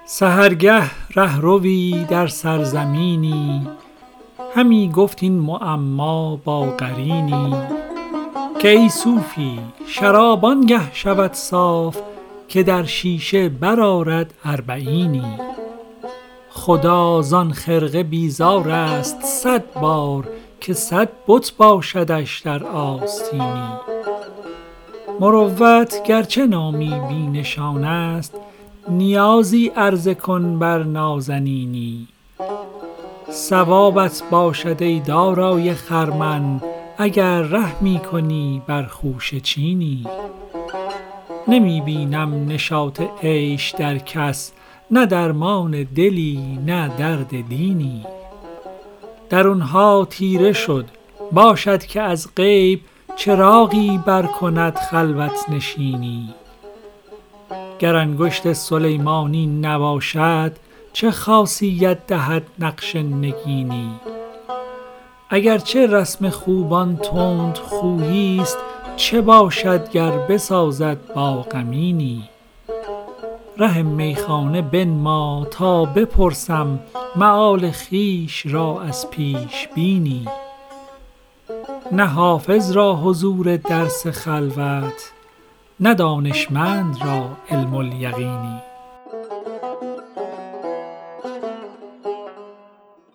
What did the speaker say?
سحرگه رهروی در سرزمینی، همی گفت این معما با قرینی. که ای صوفی شراب آنگه شود صاف، که در شیشه برآرد اربعینی. خدا زان خرقه بیزار است 100 بار، که 100 بت باشدش در آستینی. مروت گرچه نامی بی نشان است، نیازی عرضه کن بر نازنینی. ثوابت باشد ای دارای خرمن، اگر رحمی کنی بر خوشه چینی. نمی بینم نشاط عیش در کس، نه درمان دلی نه درد دینی. درونها تیره شد، باشد که از غیب چراغی بر کند خلوت نشینی. گر انگشت سلیمانی نباشد، چه خاصیت دهد نقش نگینی. اگرچه رسم خوبان تند خویی است، چه باشد گر بسازد با غمینی. ره میخانه بنما تا بپرسم، مآل خویش را از پیش بینی. نه حافظ را حضور درس خلوت، نه دانشمند را علم الیقینی.